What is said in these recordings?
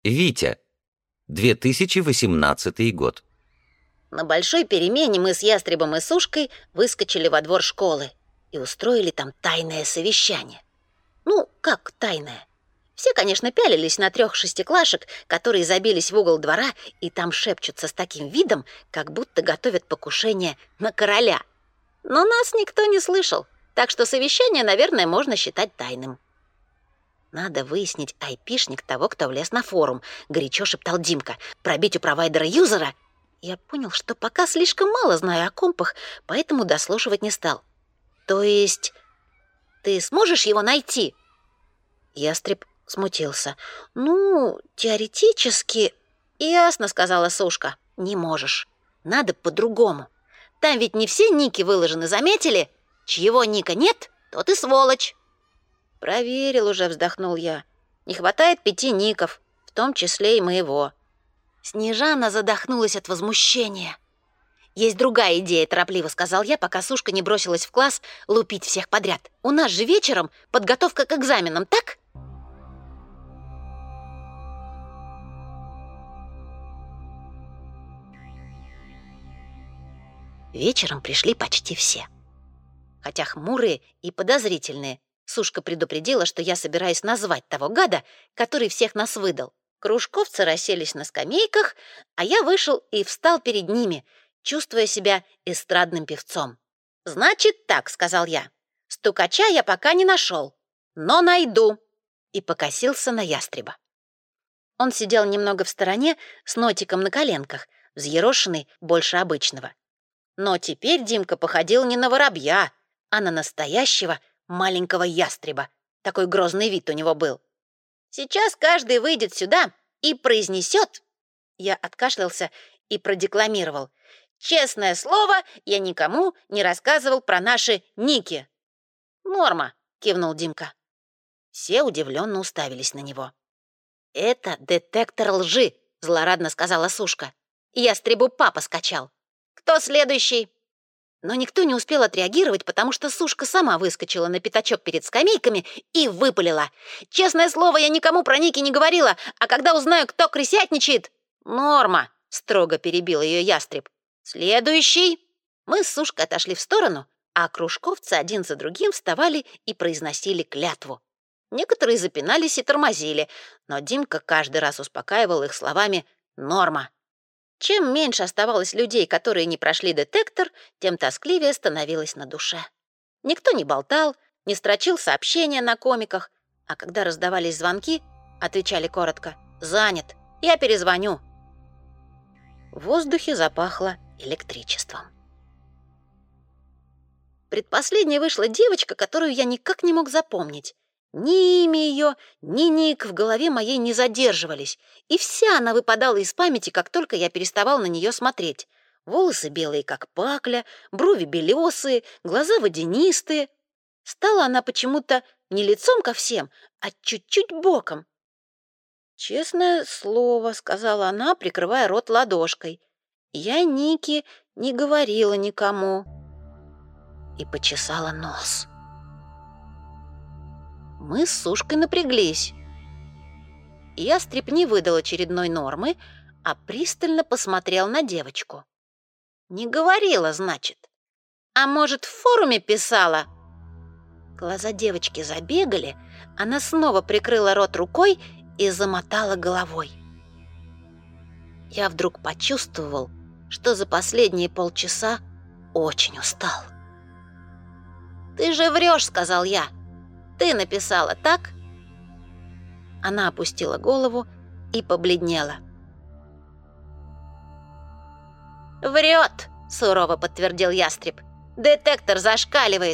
Витя. 2018 год. На большой перемене мы с Ястребом и Сушкой выскочили во двор школы и устроили там тайное совещание. Ну, как тайное? Все, конечно, пялились на 3 шестиклашек, которые забились в угол двора и там шепчутся с таким видом, как будто готовят покушение на короля. Но нас никто не слышал, так что совещание, наверное, можно считать тайным. «Надо выяснить айпишник того, кто влез на форум», — горячо шептал Димка. «Пробить у провайдера юзера». Я понял, что пока слишком мало знаю о компах, поэтому дослушивать не стал. «То есть ты сможешь его найти?» Ястреб смутился. «Ну, теоретически...» «Ясно», — сказала Сушка. «Не можешь. Надо по-другому. Там ведь не все ники выложены, заметили? Чьего ника нет, тот и сволочь». «Проверил уже», — вздохнул я. «Не хватает 5 ников, в том числе и моего». Снежана задохнулась от возмущения. «Есть другая идея», — торопливо сказал я, пока Сушка не бросилась в класс лупить всех подряд. «У нас же вечером подготовка к экзаменам, так?» Вечером пришли почти все. Хотя хмурые и подозрительные. Сушка предупредила, что я собираюсь назвать того гада, который всех нас выдал. Кружковцы расселись на скамейках, а я вышел и встал перед ними, чувствуя себя эстрадным певцом. «Значит так», — сказал я, — «стукача я пока не нашел, но найду», и покосился на Ястреба. Он сидел немного в стороне с нотиком на коленках, взъерошенный больше обычного. Но теперь Димка походил не на воробья, а на настоящего маленького ястреба. Такой грозный вид у него был. «Сейчас каждый выйдет сюда и произнесет...» Я откашлялся и продекламировал. «Честное слово, я никому не рассказывал про наши ники». «Норма», — кивнул Димка. Все удивленно уставились на него. «Это детектор лжи», — злорадно сказала Сушка. «Ястребу папа скачал. Кто следующий?» Но никто не успел отреагировать, потому что Сушка сама выскочила на пятачок перед скамейками и выпалила. «Честное слово, я никому про ники не говорила, а когда узнаю, кто крысятничает...» «Норма!» — строго перебил ее Ястреб. «Следующий!» Мы с Сушкой отошли в сторону, а кружковцы один за другим вставали и произносили клятву. Некоторые запинались и тормозили, но Димка каждый раз успокаивал их словами «Норма!». Чем меньше оставалось людей, которые не прошли детектор, тем тоскливее становилось на душе. Никто не болтал, не строчил сообщения на комиках, а когда раздавались звонки, отвечали коротко «Занят, я перезвоню». В воздухе запахло электричеством. Предпоследней вышла девочка, которую я никак не мог запомнить. Ни имя ее, ни ник в голове моей не задерживались, и вся она выпадала из памяти, как только я переставал на нее смотреть. Волосы белые, как пакля, брови белесые, глаза водянистые. Стала она почему-то не лицом ко всем, а чуть-чуть боком. «Честное слово», — сказала она, прикрывая рот ладошкой, — «я Нике не говорила никому». И почесала нос. Мы с Сушкой напряглись. Ястреб не выдал очередной нормы, а пристально посмотрел на девочку. «Не говорила, значит? А может, в форуме писала?» Глаза девочки забегали, она снова прикрыла рот рукой и замотала головой. Я вдруг почувствовал, что за последние полчаса очень устал. «Ты же врешь», — сказал я. «Ты написала, так?» Она опустила голову и побледнела. «Врет», — сурово подтвердил Ястреб. «Детектор зашкаливает».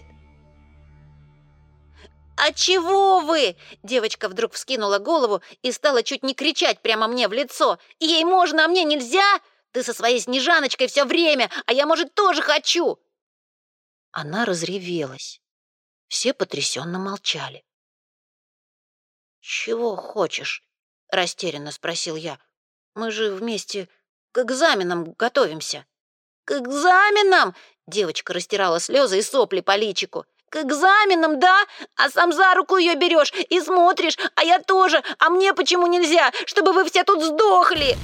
«А чего вы?» Девочка вдруг вскинула голову и стала чуть не кричать прямо мне в лицо. «Ей можно, а мне нельзя? Ты со своей Снежаночкой все время, а я, может, тоже хочу!» Она разревелась. Все потрясенно молчали. «Чего хочешь?» — растерянно спросил я. «Мы же вместе к экзаменам готовимся». «К экзаменам?» — девочка растирала слезы и сопли по личику. К экзаменам, да? А сам за руку ее берешь и смотришь, а я тоже. А мне почему нельзя? Чтобы вы все тут сдохли!»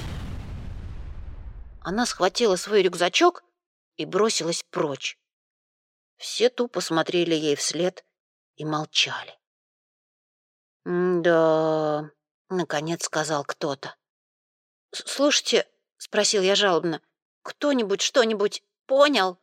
Она схватила свой рюкзачок и бросилась прочь. Все тупо смотрели ей вслед и молчали. «Да», — наконец сказал кто-то. «Слушайте», — спросил я жалобно, — «кто-нибудь что-нибудь понял?»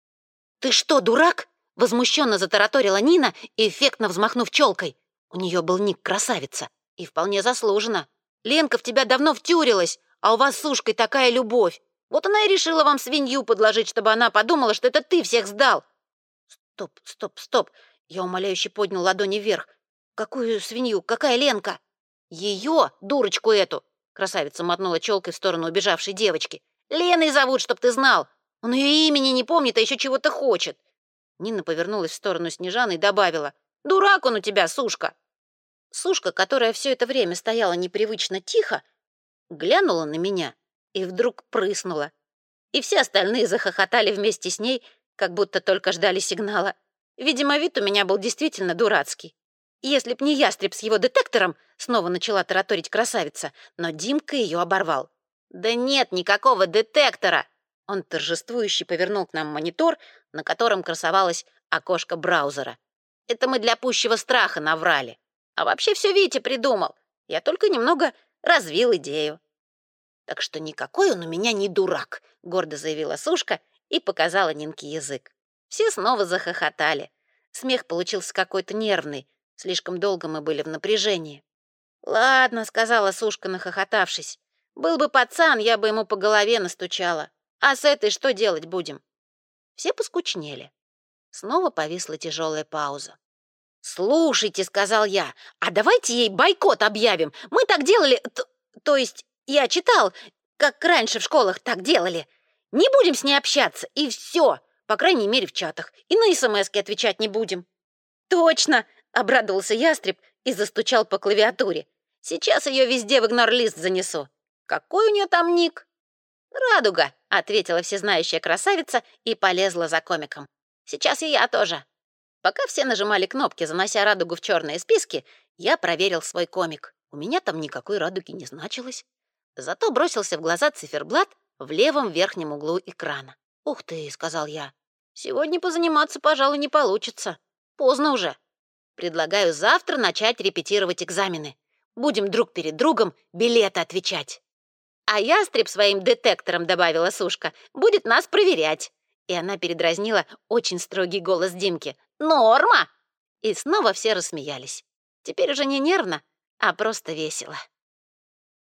«Ты что, дурак?» — возмущенно затараторила Нина, эффектно взмахнув челкой. У нее был ник красавица, и вполне заслуженно. «Ленка в тебя давно втюрилась, а у вас с Сушкой такая любовь. Вот она и решила вам свинью подложить, чтобы она подумала, что это ты всех сдал». «Стоп, стоп, стоп!» — я умоляюще поднял ладони вверх. «Какую свинью? Какая Ленка?» «Ее, дурочку эту!» — красавица мотнула челкой в сторону убежавшей девочки. «Леной зовут, чтоб ты знал! Он ее имени не помнит, а еще чего-то хочет!» Нина повернулась в сторону Снежаны и добавила. «Дурак он у тебя, Сушка!» Сушка, которая все это время стояла непривычно тихо, глянула на меня и вдруг прыснула. И все остальные захохотали вместе с ней, как будто только ждали сигнала. Видимо, вид у меня был действительно дурацкий. Если б не ястреб с его детектором, снова начала тараторить красавица, но Димка ее оборвал. «Да нет никакого детектора!» Он торжествующе повернул к нам монитор, на котором красовалось окошко браузера. «Это мы для пущего страха наврали. А вообще все Витя придумал. Я только немного развил идею». «Так что никакой он у меня не дурак», — гордо заявила Сушка и показала Нинке язык. Все снова захохотали. Смех получился какой-то нервный. Слишком долго мы были в напряжении. «Ладно», — сказала Сушка, нахохотавшись. «Был бы пацан, я бы ему по голове настучала. А с этой что делать будем?» Все поскучнели. Снова повисла тяжелая пауза. «Слушайте», — сказал я, — «а давайте ей бойкот объявим. Мы так делали, то есть я читал, как раньше в школах так делали. Не будем с ней общаться, и все, по крайней мере в чатах, и на смски отвечать не будем». «Точно!» — обрадовался ястреб и застучал по клавиатуре. «Сейчас ее везде в игнор-лист занесу. Какой у нее там ник?» «Радуга», — ответила всезнающая красавица и полезла за комиком. «Сейчас и я тоже». Пока все нажимали кнопки, занося радугу в черные списки, я проверил свой комик. У меня там никакой радуги не значилось. Зато бросился в глаза циферблат в левом верхнем углу экрана. «Ух ты», — сказал я, — «сегодня позаниматься, пожалуй, не получится. Поздно уже. Предлагаю завтра начать репетировать экзамены. Будем друг перед другом билеты отвечать». «А ястреб своим детектором», — добавила Сушка, — «будет нас проверять». И она передразнила очень строгий голос Димки. «Норма!» И снова все рассмеялись. Теперь уже не нервно, а просто весело.